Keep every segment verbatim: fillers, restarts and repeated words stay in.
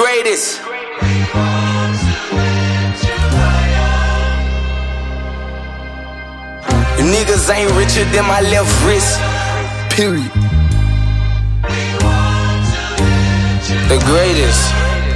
greatest. You niggas ain't richer than my left wrist. Period. The greatest.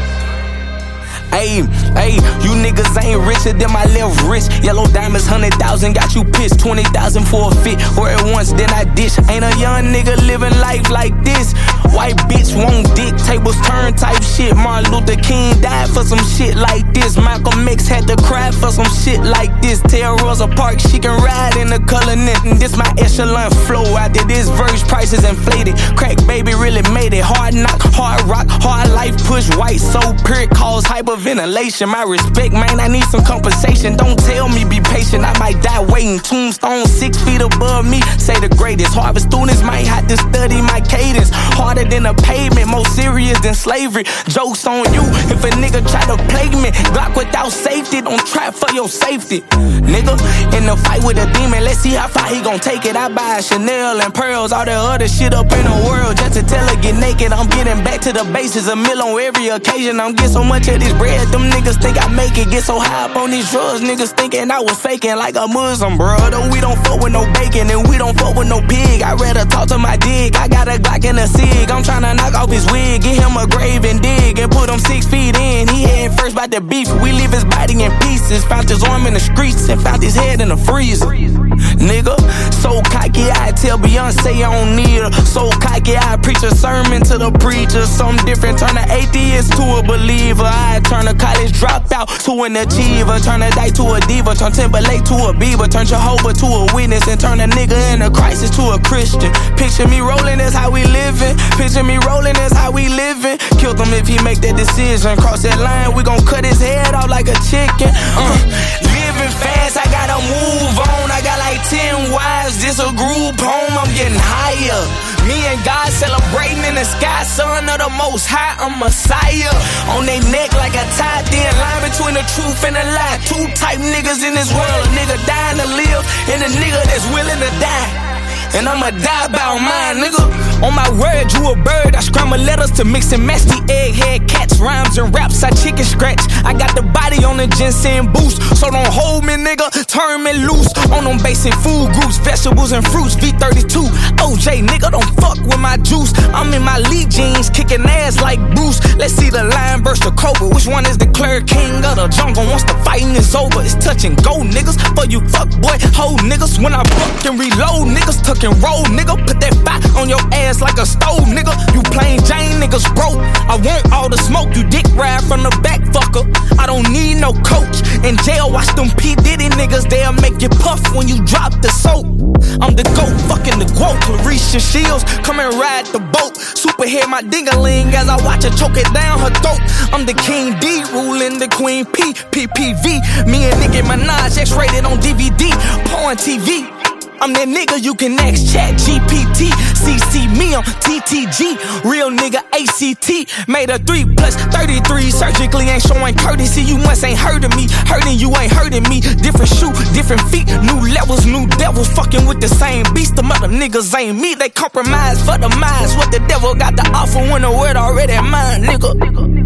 Ayy, ayy, you niggas ain't richer than my left wrist. Yellow diamonds, hundred thousand, got you pissed. Twenty thousand for a fit, or at once, then I dish. Ain't a young nigga living life like this. White bitch won't dick, tables turn type shit. Martin Luther King died for some shit like this. Malcolm X had to cry for some shit like this. Tell Rosa Parks she can ride in the color net. And this my echelon flow. After this verse, prices inflated. Crack baby really made it. Hard knock, hard rock, hard life push white. So period cause hyperventilation. My respect, man, I need some compensation. Don't tell me be patient, I might die waiting. Tombstone six feet above me, say the greatest. Harvard students might have to study my cadence. Harder than a pavement, more serious than slavery. Jokes on you if a nigga try to plague me. Glock without safety, don't try for your safety. Nigga, in the fight with a demon, let's see how far he gon' take it. I buy Chanel and pearls, all the other shit up in the world just to tell her get naked. I'm getting back to the bases, a meal on every occasion. I'm getting so much of this bread, them niggas think I make it. Get so high up on these drugs, niggas thinking I was faking like a Muslim, brother. We don't fuck with no bacon and we don't fuck with no pig. I rather talk to my dick, I got a Glock and a cig. I'm tryna knock off his wig, get him a grave and dig, and put him six feet in. He heading first by the beef, we leave his body in pieces. Found his arm in the streets and found his head in the freezer. Nigga, so cocky I tell Beyonce I don't need her. So cocky I preach a sermon to the preacher. Something different, turn an atheist to a believer. I turn a college dropout to an achiever. Turn a dyke to a diva, turn Timberlake to a Bieber. Turn Jehovah to a witness and turn a nigga in a crisis to a Christian. Picture me rolling, that's how we living. Picture me rolling, that's how we living. Killed him if he make that decision. Cross that line, we gon' cut his head off like a chicken. uh, Living fast, I gotta move on. I got like ten wives, this a group home. I'm getting higher. Me and God celebrating in the sky. Son of the most high, I'm Messiah. On they neck like a tie, thin line between the truth and the lie. Two type niggas in this world, a nigga dying to live and a nigga that's willing to die. And I'ma die about mine, nigga. On my word, you a bird. I scramble letters to mix and match the egghead cats. Rhymes and raps, I chicken scratch. I got the body on the ginseng boost. So don't hold me, nigga, turn me loose. On them basic food groups, vegetables and fruits. V thirty-two, O J, nigga, don't fuck with my juice. I'm in my lead jeans, kicking ass like Bruce. Let's see the lion burst the cobra. Which one is declared king of the jungle? Once the fighting is over, it's touch and go, niggas. For you fuck boy, hold niggas. When I fuck and reload, niggas tuck and roll, nigga. Put that fire on your ass like a stove, nigga. You plain Jane, niggas broke. I want all the smoke, you dick ride from the back, fucker. I don't need no coach. In jail, watch them P. Diddy niggas, they'll make you puff when you drop the soap. I'm the GOAT, fucking the quote. Clarisha Shields, come and ride the boat. Superhead my ding-a-ling as I watch her choke it down her throat. I'm the King D, ruling the Queen P. P P V, me and Nicki Minaj, X-rated on D V D, porn T V. I'm that nigga you can ask Chat G P T. C C me on T T G. Real nigga A C T. Made a three plus thirty-three. Surgically ain't showing courtesy. You must ain't heard of me. Hurting you ain't hurting me. Different shoe, different feet. New levels, new devils. Fucking with the same beast. The mother niggas ain't me. They compromise for the minds. What the devil got to offer when the word already mine, nigga.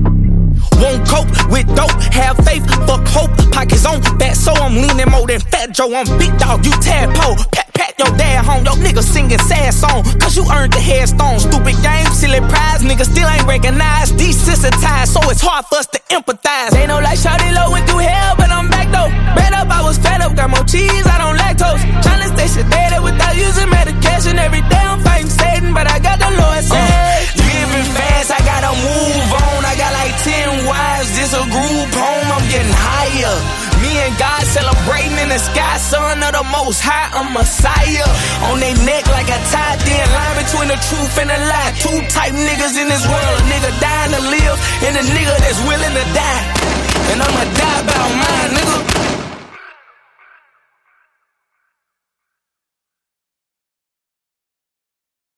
Won't cope with dope, have faith, fuck hope. Pockets on back, so I'm leaning more than Fat Joe. I'm big dog, you tadpole. Pat, pat your dad home, your nigga singing sad song. Cause you earned the headstone. Stupid game, silly prize, niggas still ain't recognized. Desensitized, so it's hard for us to empathize. They know like Shawty Low went through hell, but I'm back though. Bad up, I was fed up, got more cheese, I don't lactose. Tryna stay sedated without using medication. Every day I'm fighting Satan, but I got the Lord say. Uh, living fast, I gotta move on. I got like ten wives, this a group home, I'm getting higher. Me and God celebrating in the sky, son of the most high, I'm Messiah. On they neck like a tie, thin line between the truth and the lie. Two type niggas in this world, a nigga dying to